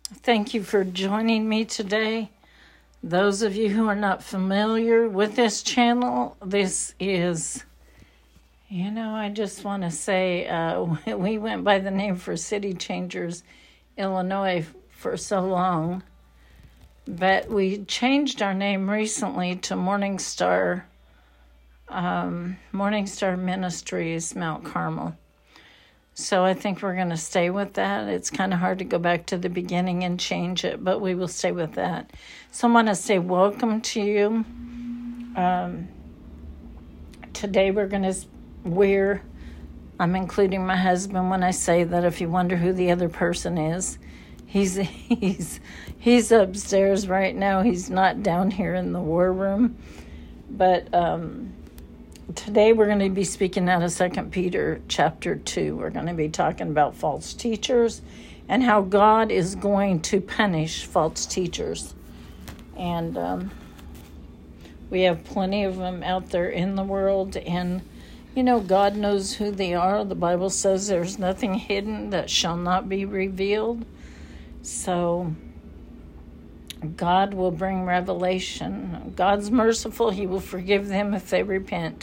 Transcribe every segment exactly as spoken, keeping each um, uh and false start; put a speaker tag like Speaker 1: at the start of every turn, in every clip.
Speaker 1: Thank you for joining me today. Those of you who are not familiar with this channel, this is, you know, I just want to say uh, we went by the name for City Changers Illinois for so long, but we changed our name recently to Morning Star, um, Morning Star Ministries, Mount Carmel. So I think we're going to stay with that. It's kind of hard to go back to the beginning and change it, but we will stay with that. So I want to say welcome to you. Um, today we're going to, we're, I'm including my husband when I say that if you wonder who the other person is, he's, he's, he's upstairs right now. He's not down here in the war room. But, um, today we're going to be speaking out of Second Peter chapter two. We're going to be talking about false teachers and how God is going to punish false teachers. And um, we have plenty of them out there in the world. And, you know, God knows who they are. The Bible says there's nothing hidden that shall not be revealed. So God will bring revelation. God's merciful. He will forgive them if they repent.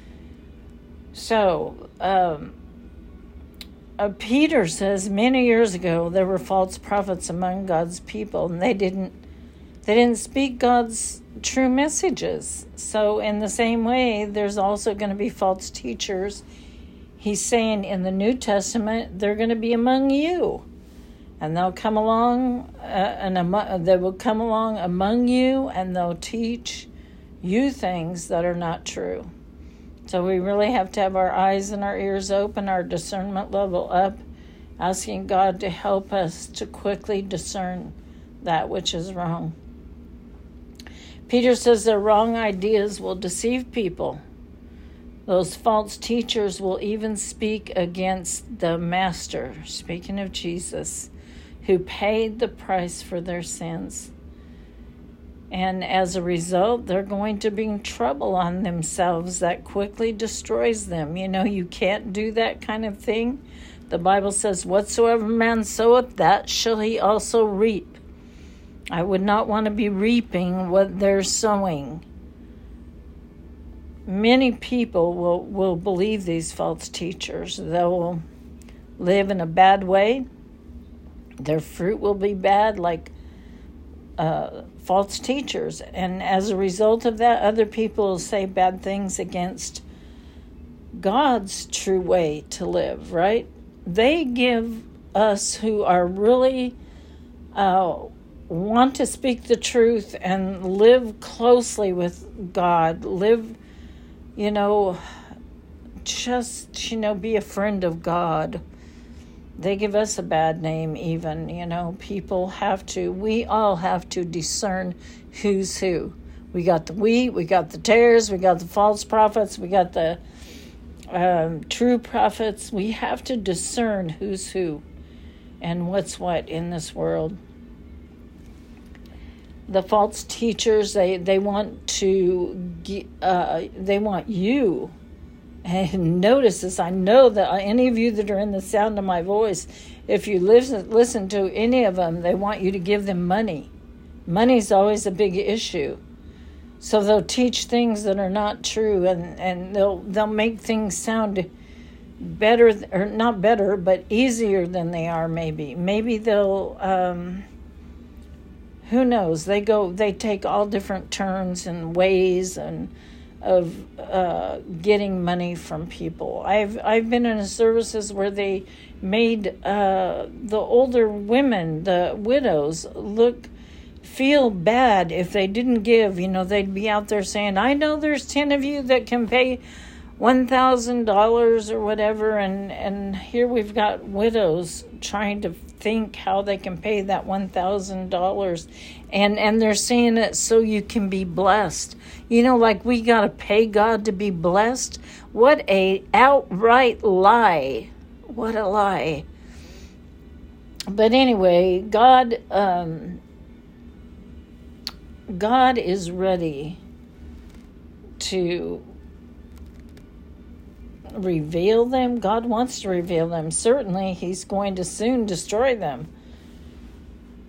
Speaker 1: So, um, uh, Peter says many years ago there were false prophets among God's people, and they didn't they didn't speak God's true messages. So, in the same way, there's also going to be false teachers. He's saying in the New Testament they're going to be among you, and they'll come along uh, and among, they will come along among you, and they'll teach you things that are not true. So we really have to have our eyes and our ears open, our discernment level up, asking God to help us to quickly discern that which is wrong. Peter says their wrong ideas will deceive people. Those false teachers will even speak against the Master, speaking of Jesus, who paid the price for their sins. And as a result, they're going to bring trouble on themselves that quickly destroys them. You know, you can't do that kind of thing. The Bible says, whatsoever man soweth, that shall he also reap. I would not want to be reaping what they're sowing. Many people will, will believe these false teachers. They will live in a bad way. Their fruit will be bad, like Uh, false teachers, and as a result of that, other people will say bad things against God's true way to live, right? They give us who are really uh, want to speak the truth and live closely with God, live, you know, just, you know, be a friend of God. They give us a bad name even, you know. People have to, we all have to discern who's who. We got the wheat, we got the tares, we got the false prophets, we got the um, true prophets. We have to discern who's who and what's what in this world. The false teachers, they, they want to, uh, they want you. And notice this, I know that any of you that are in the sound of my voice, if you listen, listen to any of them, they want you to give them money. Money's always a big issue. So they'll teach things that are not true, and, and they'll they'll make things sound better, or not better, but easier than they are maybe. Maybe they'll, um, who knows, they go, they take all different turns and ways and of uh, getting money from people. I've I've been in services where they made uh, the older women, the widows, look, feel bad if they didn't give. You know, they'd be out there saying, I know there's ten of you that can pay one thousand dollars or whatever, and, and here we've got widows trying to think how they can pay that one thousand dollars, and, and they're saying it so you can be blessed. You know, like we got to pay God to be blessed. What a outright lie. What a lie. But anyway, God, um, God is ready to reveal them. God wants to reveal them. Certainly, he's going to soon destroy them.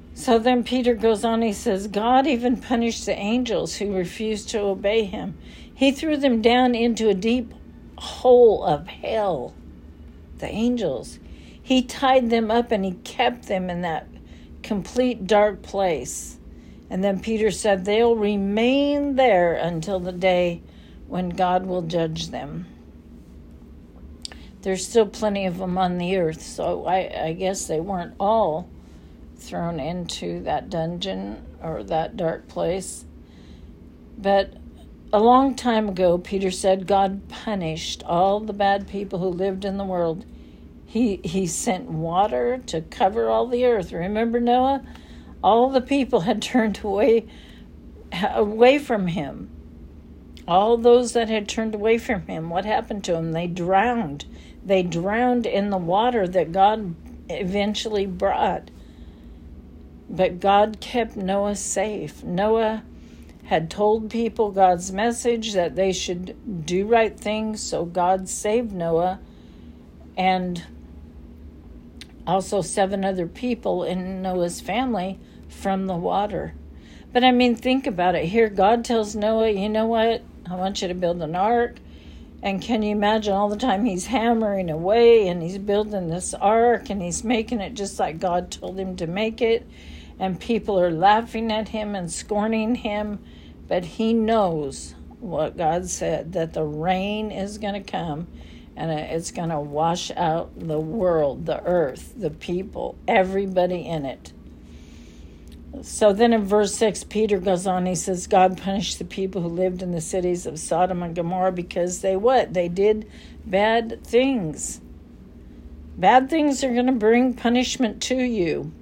Speaker 1: So then Peter goes on, he says, God even punished the angels who refused to obey him. He threw them down into a deep hole of hell, the angels. He tied them up and he kept them in that complete dark place. And then Peter said they'll remain there until the day when God will judge them. There's still plenty of them on the earth, so I, I guess they weren't all thrown into that dungeon or that dark place. But a long time ago, Peter said God punished all the bad people who lived in the world. He he sent water to cover all the earth. Remember Noah? All the people had turned away away from him. All those that had turned away from him, what happened to them? They drowned. They drowned in the water that God eventually brought. But God kept Noah safe. Noah had told people God's message that they should do right things, so God saved Noah and also seven other people in Noah's family from the water. But I mean, think about it. Here, God tells Noah, you know what? I want you to build an ark. And can you imagine all the time he's hammering away and he's building this ark and he's making it just like God told him to make it. And people are laughing at him and scorning him. But he knows what God said, that the rain is going to come and it's going to wash out the world, the earth, the people, everybody in it. So then in verse six, Peter goes on, he says, God punished the people who lived in the cities of Sodom and Gomorrah because they what? They did bad things. Bad things are going to bring punishment to you.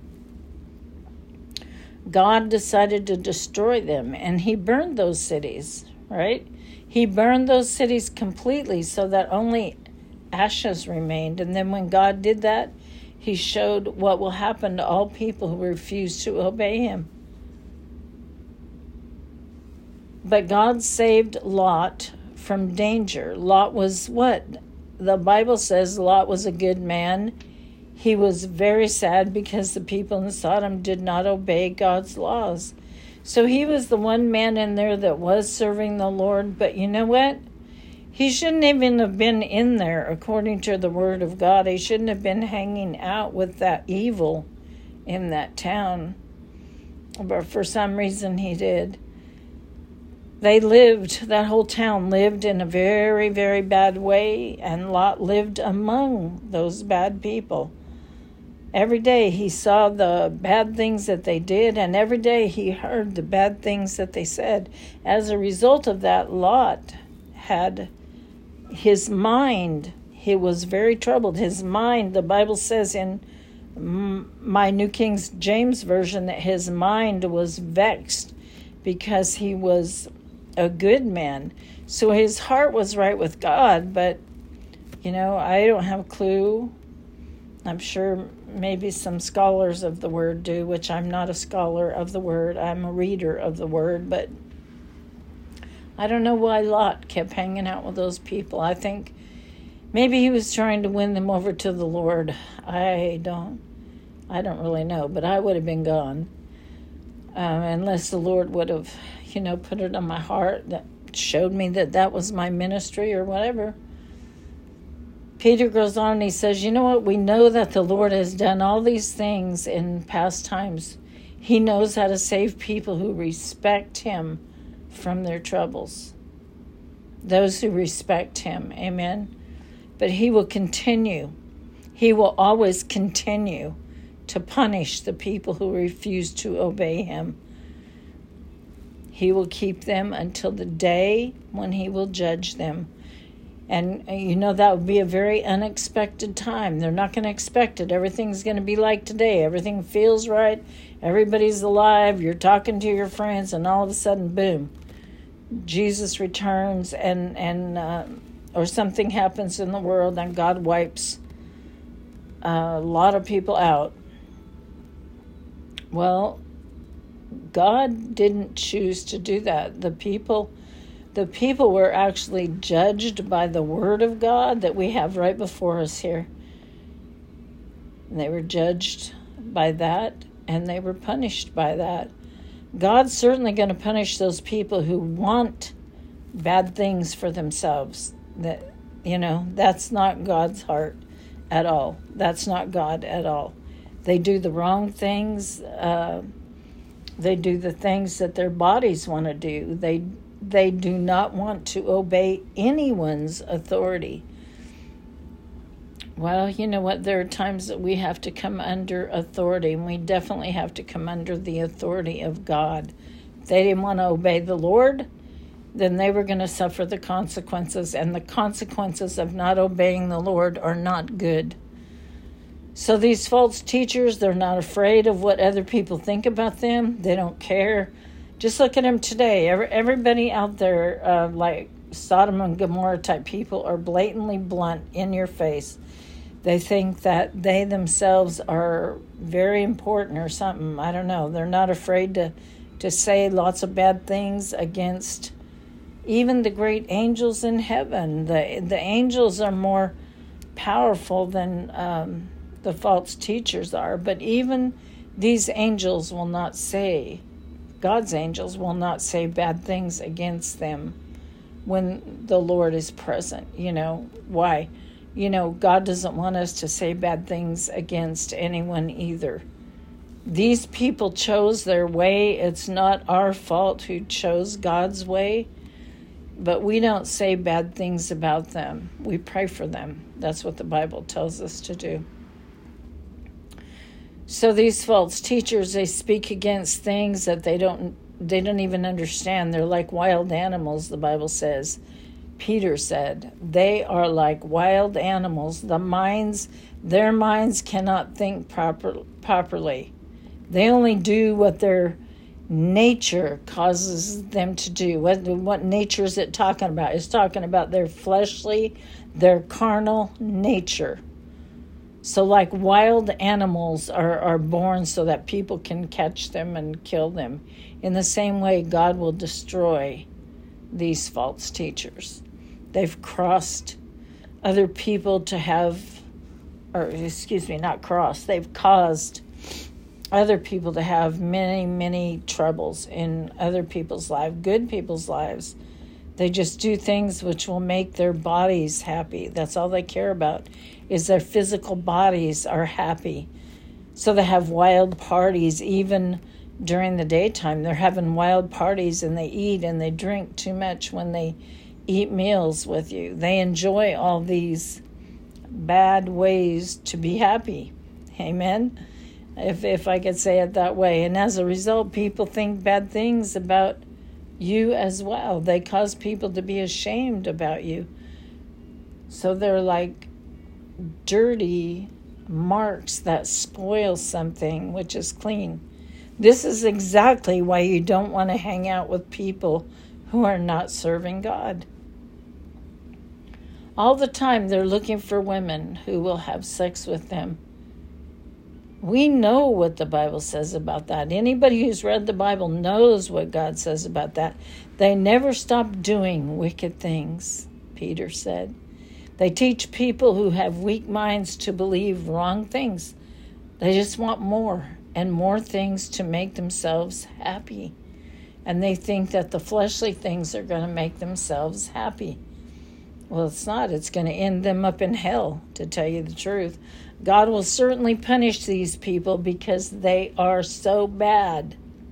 Speaker 1: God decided to destroy them, and he burned those cities, right? He burned those cities completely so that only ashes remained. And then when God did that, he showed what will happen to all people who refuse to obey him. But God saved Lot from danger. Lot was what? The Bible says Lot was a good man. He was very sad because the people in Sodom did not obey God's laws. So he was the one man in there that was serving the Lord. But you know what? He shouldn't even have been in there, according to the word of God. He shouldn't have been hanging out with that evil in that town. But for some reason he did. They lived, that whole town lived in a very, very bad way, and Lot lived among those bad people. Every day he saw the bad things that they did, and every day he heard the bad things that they said. As a result of that, Lot had his mind, he was very troubled. His mind, the Bible says in my New King James Version, that his mind was vexed because he was a good man. So his heart was right with God, but, you know, I don't have a clue. I'm sure maybe some scholars of the word do, which I'm not a scholar of the word. I'm a reader of the word, but I don't know why Lot kept hanging out with those people. I think maybe he was trying to win them over to the Lord. I don't, I don't really know, but I would have been gone um, unless the Lord would have, you know, put it on my heart, that showed me that that was my ministry or whatever. Peter goes on and he says, you know what? We know that the Lord has done all these things in past times. He knows how to save people who respect him from their troubles. Those who respect him. Amen. But he will continue. He will always continue to punish the people who refuse to obey him. He will keep them until the day when he will judge them. And, you know, that would be a very unexpected time. They're not going to expect it. Everything's going to be like today. Everything feels right. Everybody's alive. You're talking to your friends, and all of a sudden, boom, Jesus returns, and, and uh, or something happens in the world, and God wipes a lot of people out. Well, God didn't choose to do that. The people... The people were actually judged by the word of God that we have right before us here. And they were judged by that. and they were punished by that. God's certainly going to punish those people who want bad things for themselves. That, you know, that's not God's heart at all. That's not God at all. They do the wrong things. Uh, they do the things that their bodies want to do. They they do not want to obey anyone's authority. Well, you know what? There are times that we have to come under authority, and we definitely have to come under the authority of God. If they didn't want to obey the Lord, then they were going to suffer the consequences, and the consequences of not obeying the Lord are not good. So these false teachers, they're not afraid of what other people think about them. They don't care. Just look at them today. Every, everybody out there, uh, like Sodom and Gomorrah type people, are blatantly blunt in your face. They think that they themselves are very important or something. I don't know. They're not afraid to, to say lots of bad things against even the great angels in heaven. The, the angels are more powerful than um, the false teachers are. But even these angels will not say, God's angels will not say bad things against them when the Lord is present. You know, why? You know, God doesn't want us to say bad things against anyone either. These people chose their way. It's not our fault who chose God's way, but we don't say bad things about them. We pray for them. That's what the Bible tells us to do. So these false teachers, they speak against things that they don't they don't even understand. They're like wild animals, the Bible says. Peter said, they are like wild animals. The minds, their minds cannot think proper, properly. They only do what their nature causes them to do. What, what nature is it talking about? It's talking about their fleshly, their carnal nature. So like wild animals are, are born so that people can catch them and kill them. In the same way, God will destroy these false teachers. They've crossed other people to have, or excuse me, not crossed. They've caused other people to have many, many troubles in other people's lives, good people's lives. They just do things which will make their bodies happy. That's all they care about, is their physical bodies are happy. So they have wild parties even during the daytime. They're having wild parties, and they eat and they drink too much when they eat meals with you. They enjoy all these bad ways to be happy. Amen? If if I could say it that way. And as a result, people think bad things about you as well. They cause people to be ashamed about you. So they're like dirty marks that spoil something which is clean. This is exactly why you don't want to hang out with people who are not serving God. All the time they're looking for women who will have sex with them. We know what the Bible says about that. Anybody who's read the Bible knows what God says about that. They never stop doing wicked things, Peter said. They teach people who have weak minds to believe wrong things. They just want more and more things to make themselves happy. And they think that the fleshly things are going to make themselves happy. Well, it's not. It's going to end them up in hell, to tell you the truth. God will certainly punish these people because they are so bad.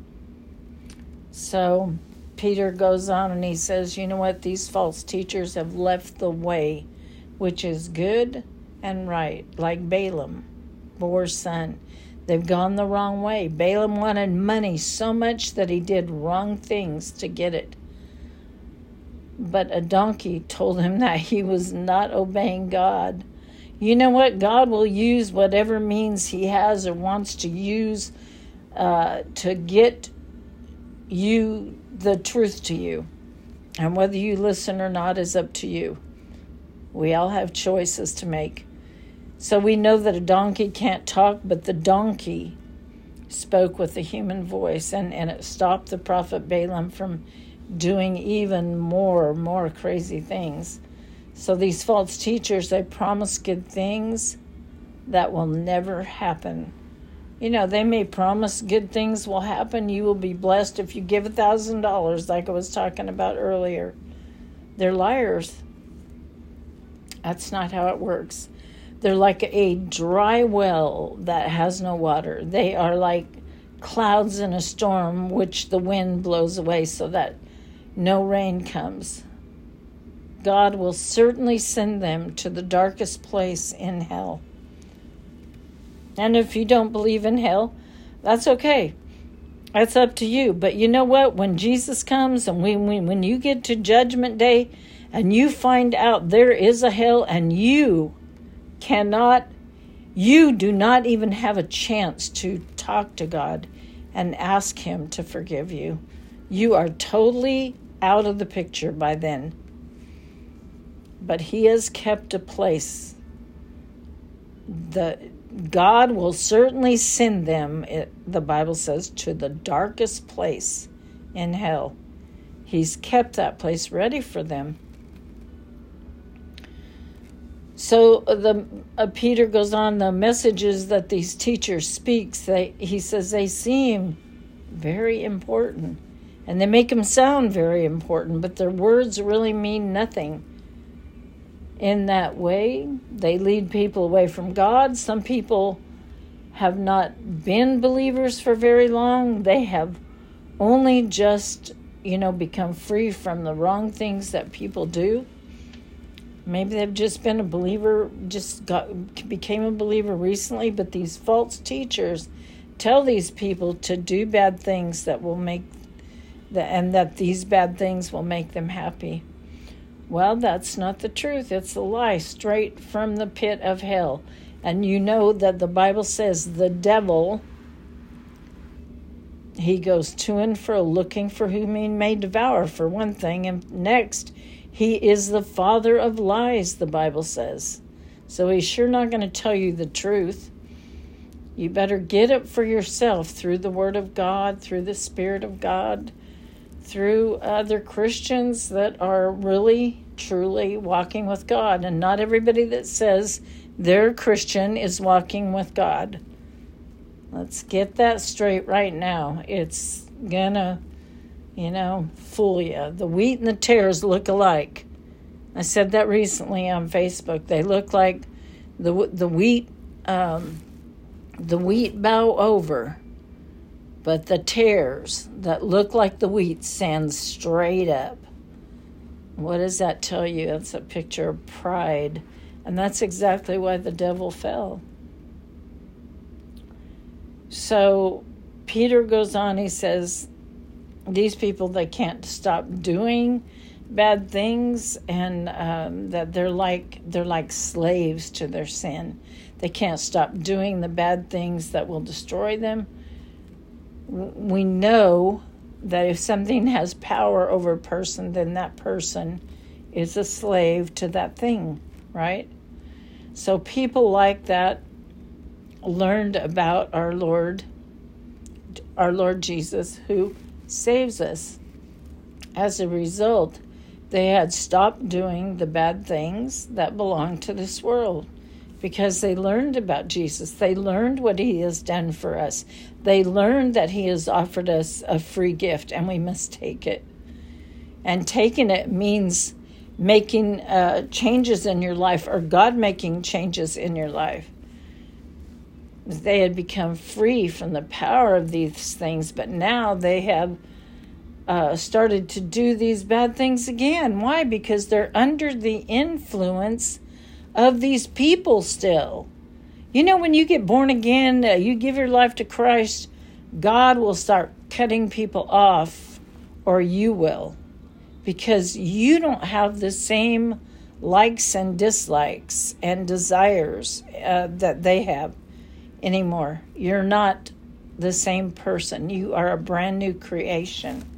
Speaker 1: So Peter goes on and he says, you know what? These false teachers have left the way, which is good and right, like Balaam, Beor's son. They've gone the wrong way. Balaam wanted money so much that he did wrong things to get it. But a donkey told him that he was not obeying God. You know what? God will use whatever means he has or wants to use uh, to get you the truth to you. And whether you listen or not is up to you. We all have choices to make. So we know that a donkey can't talk, but the donkey spoke with a human voice, and, and it stopped the prophet Balaam from doing even more, more crazy things. So these false teachers, they promise good things that will never happen. You know, they may promise good things will happen. You will be blessed if you give a thousand dollars, like I was talking about earlier. They're liars. That's not how it works. They're like a dry well that has no water. They are like clouds in a storm, which the wind blows away so that no rain comes. God will certainly send them to the darkest place in hell. And if you don't believe in hell, that's okay. That's up to you. But you know what? When Jesus comes and we, when, when you get to Judgment Day and you find out there is a hell and you cannot, you do not even have a chance to talk to God and ask Him to forgive you. You are totally out of the picture by then. But He has kept a place. The God will certainly send them, it, the Bible says, to the darkest place in hell. He's kept that place ready for them. So the uh, Peter goes on, the messages that these teachers speak, they, he says they seem very important. And they make them sound very important, but their words really mean nothing. In that way, they lead people away from God. Some people have not been believers for very long. They have only just, you know, become free from the wrong things that people do. Maybe they've just been a believer, just got became a believer recently, but these false teachers tell these people to do bad things that will make, the, and that these bad things will make them happy. Well, that's not the truth. It's a lie straight from the pit of hell. And you know that the Bible says the devil, he goes to and fro looking for whom he may devour, for one thing. And next, he is the father of lies, the Bible says. So he's sure not going to tell you the truth. You better get it for yourself through the Word of God, through the Spirit of God, through other Christians that are really, truly walking with God. And not everybody that says they're Christian is walking with God. Let's get that straight right now. It's gonna, you know, fool you. The wheat and the tares look alike. I said that recently on Facebook. They look like the the wheat, um, the wheat bow over. But the tares that look like the wheat stand straight up. What does that tell you? It's a picture of pride. And that's exactly why the devil fell. So Peter goes on, he says, these people, they can't stop doing bad things, and um, that they're like they're like slaves to their sin. They can't stop doing the bad things that will destroy them. We know that if something has power over a person, then that person is a slave to that thing, right? So people like that learned about our Lord, our Lord Jesus, who saves us. As a result, they had stopped doing the bad things that belong to this world, because they learned about Jesus. They learned what He has done for us. They learned that He has offered us a free gift, and we must take it. And taking it means making uh, changes in your life, or God making changes in your life. They had become free from the power of these things, but now they have uh, started to do these bad things again. Why? Because they're under the influence of these people still. You know, when you get born again, uh, you give your life to Christ, God will start cutting people off, or you will, because you don't have the same likes and dislikes and desires uh, that they have anymore. You're not the same person. You are a brand new creation.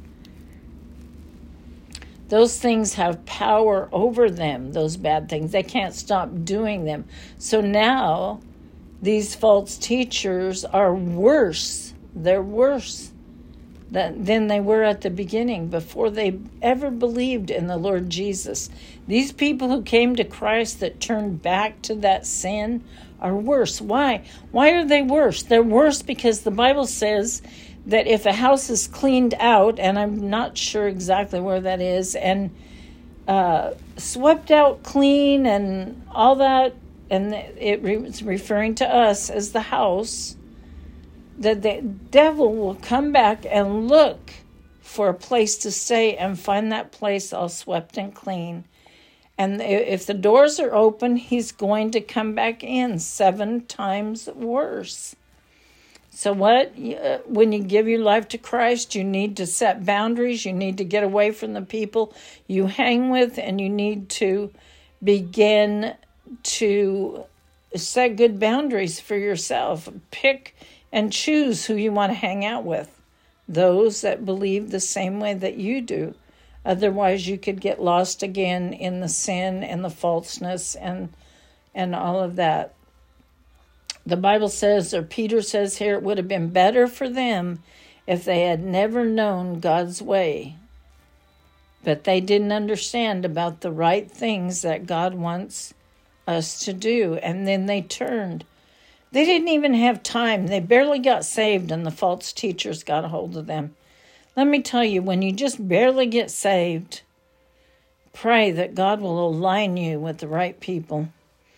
Speaker 1: Those things have power over them, those bad things. They can't stop doing them. So now these false teachers are worse. They're worse than they were at the beginning, before they ever believed in the Lord Jesus. These people who came to Christ that turned back to that sin are worse. Why? Why are they worse? They're worse because the Bible says that if a house is cleaned out, and I'm not sure exactly where that is, and uh, swept out clean and all that, and it was referring to us as the house, that the devil will come back and look for a place to stay and find that place all swept and clean. And if the doors are open, he's going to come back in seven times worse. So what? When you give your life to Christ, you need to set boundaries. You need to get away from the people you hang with, and you need to begin to set good boundaries for yourself. Pick and choose who you want to hang out with. Those that believe the same way that you do. Otherwise, you could get lost again in the sin and the falseness and and all of that. The Bible says, or Peter says here, it would have been better for them if they had never known God's way. But they didn't understand about the right things that God wants us to do. And then they turned. They didn't even have time. They barely got saved, and the false teachers got a hold of them. Let me tell you, when you just barely get saved, pray that God will align you with the right people.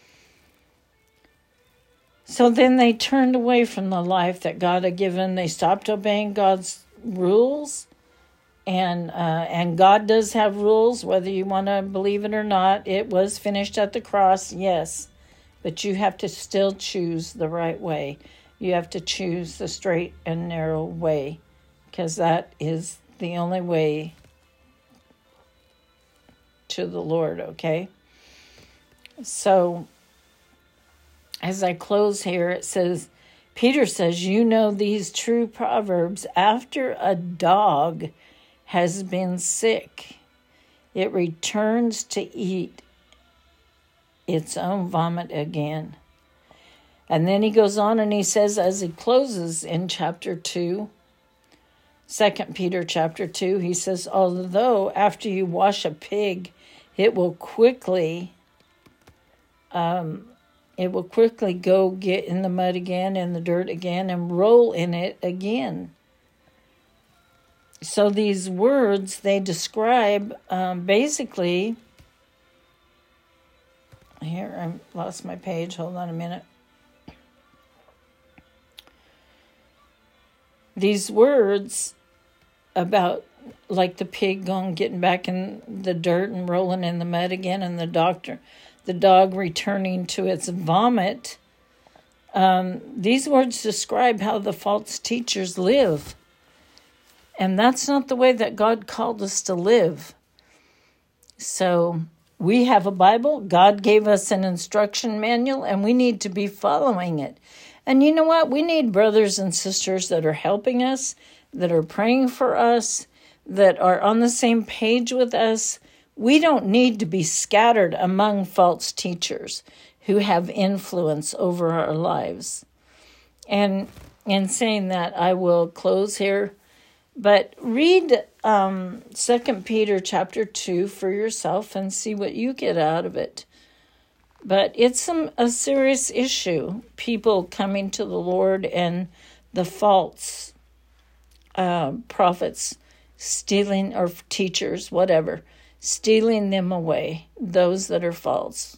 Speaker 1: So then they turned away from the life that God had given. They stopped obeying God's rules. And uh, and God does have rules, whether you want to believe it or not. It was finished at the cross, yes. But you have to still choose the right way. You have to choose the straight and narrow way, because that is the only way to the Lord, okay? So, as I close here, it says, Peter says, you know these true proverbs. After a dog has been sick, it returns to eat its own vomit again. And then he goes on and he says, as he closes in chapter two, Second Peter chapter two, he says, although after you wash a pig, it will quickly, um, it will quickly go get in the mud again, in the dirt again, and roll in it again. So these words, they describe um, basically, here, I lost my page, hold on a minute. These words about, like the pig going, getting back in the dirt and rolling in the mud again, and the doctor, the dog returning to its vomit. Um, these words describe how the false teachers live. And that's not the way that God called us to live. So we have a Bible. God gave us an instruction manual, and we need to be following it. And you know what? We need brothers and sisters that are helping us, that are praying for us, that are on the same page with us. We don't need to be scattered among false teachers who have influence over our lives. And in saying that, I will close here. But read um, Second Peter chapter two for yourself and see what you get out of it. But it's some, a serious issue, people coming to the Lord and the false uh, prophets stealing, or teachers, whatever, stealing them away, those that are false.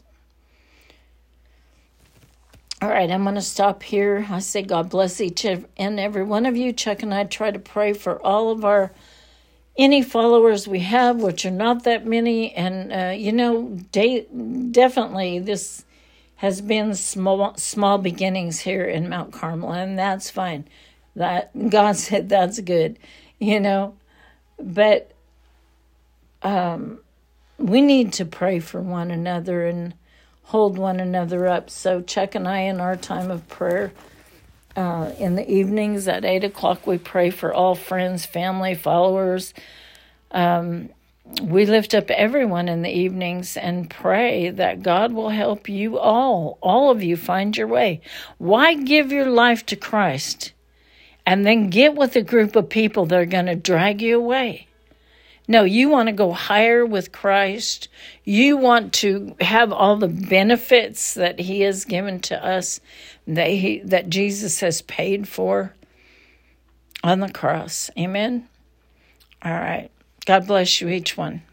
Speaker 1: All right, I'm going to stop here. I say God bless each and every one of you. Chuck and I try to pray for all of our, any followers we have, which are not that many. And, uh, you know, de- definitely this has been small small beginnings here in Mount Carmel, and that's fine. That God said that's good, you know. But um, we need to pray for one another and hold one another up. So Chuck and I, in our time of prayer, uh, in the evenings at eight o'clock, we pray for all friends, family, followers. Um, we lift up everyone in the evenings and pray that God will help you all, all of you, find your way. Why give your life to Christ and then get with a group of people that are going to drag you away. No, you want to go higher with Christ. You want to have all the benefits that he has given to us, that he, that Jesus has paid for on the cross. Amen? All right. God bless you, each one.